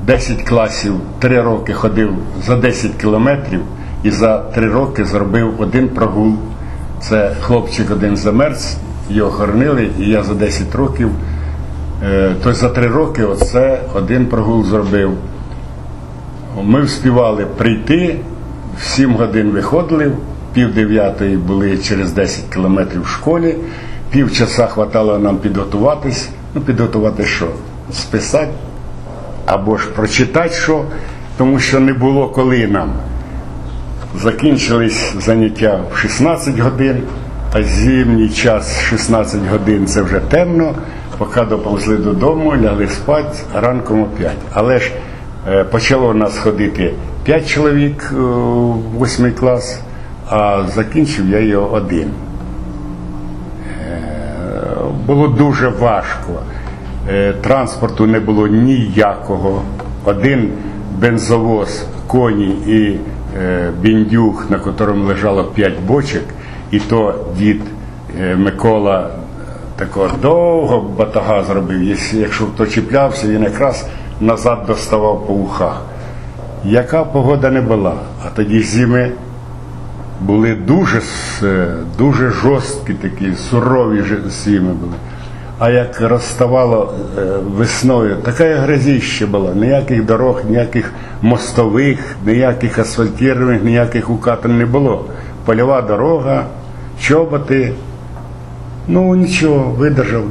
10 класів, 3 роки ходив за 10 кілометрів і за 3 роки зробив один прогул. Це хлопчик один замерз, його хоронили, і я за 10 років, то за 3 роки оце один прогул зробив. Ми встигали прийти, в 7 годин виходили, 8:30 були через 10 кілометрів в школі, півчаса хватало нам підготуватись. Ну, підготувати що? Списати або ж прочитати що, тому що не було коли нам. Закінчились заняття в 16 годин, а зимній час 16 годин це вже темно, поки доповзли додому, лягли спати, а ранком о 5. Але ж почало нас ходити 5 чоловік в 8 клас, а закінчив я його один. Було дуже важко. Транспорту не було ніякого. Один бензовоз, коні і біндюг, на якому лежало 5 бочок, і то дід Микола такого довго батага зробив. Якщо хто чіплявся, він якраз назад доставав по ухах. Яка погода не була, а тоді зими були дуже жорсткі такі, сурові зими були. А як розставало весною, така грязіще була, ніяких дорог, ніяких мостових, ніяких асфальтованих, ніяких укатань не було. Польова дорога, чоботи, ну нічого, видержав.